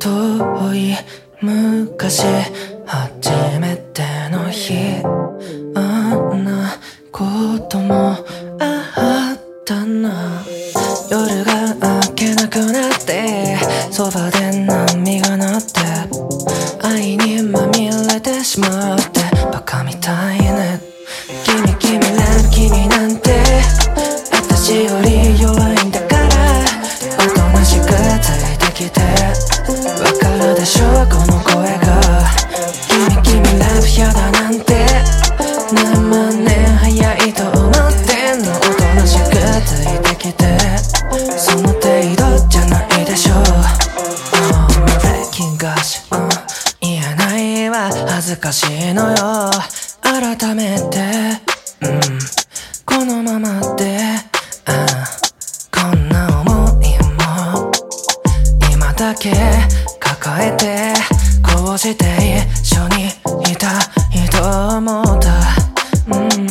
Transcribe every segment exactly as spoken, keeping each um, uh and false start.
遠い昔初めての日、あんなこともあったな。夜が明けなくなってそばで波が鳴って愛にまみれてしまってバカみたいね。君君ら君なんて私より弱いんだからおとなしくついてきて。わかるでしょこの声が。君君ラブやだなんて何万年早いと思ってんの。おとなしくついてきてその程度じゃないでしょう。 Oh breaking gosh、うん、言えないわ恥ずかしいのよ。改めて、うん、このままで、うん、こんな思いも今だけ抱えてこうして一緒にいたいと思った、うんうん、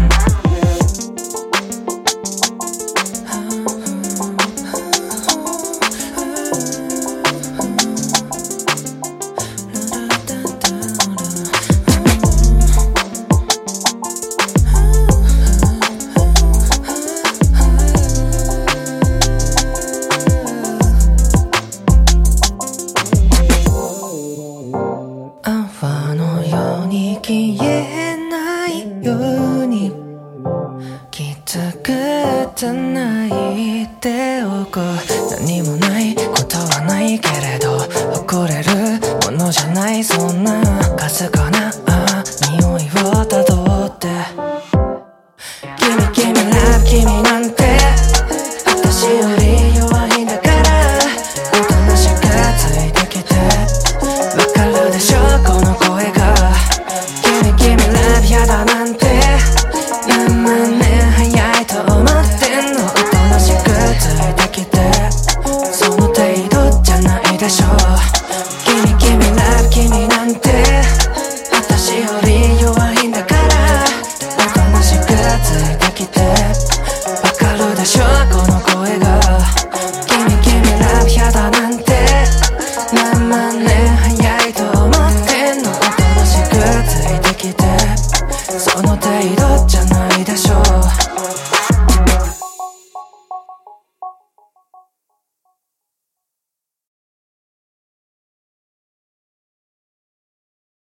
泡のように消えないようにきつく繋いでおこう。何もないことはないけれど誇れるものじゃない、そんなかすかな匂いをたどって。君君ラブ君なんて私より弱いんだからおとなしくついてきて。わかるでしょこの声が。君君ラブやだなんて何万年早いと思ってんの。おとなしくついてきてその程度じゃないでしょう。君君ラブ君なんて私より弱いんだからおとなしくついてきて。わかるでしょこの声が。君君ラブやだなんて何万年早いと思ってんの。おとなしくついてきてその程度じゃないでしょう。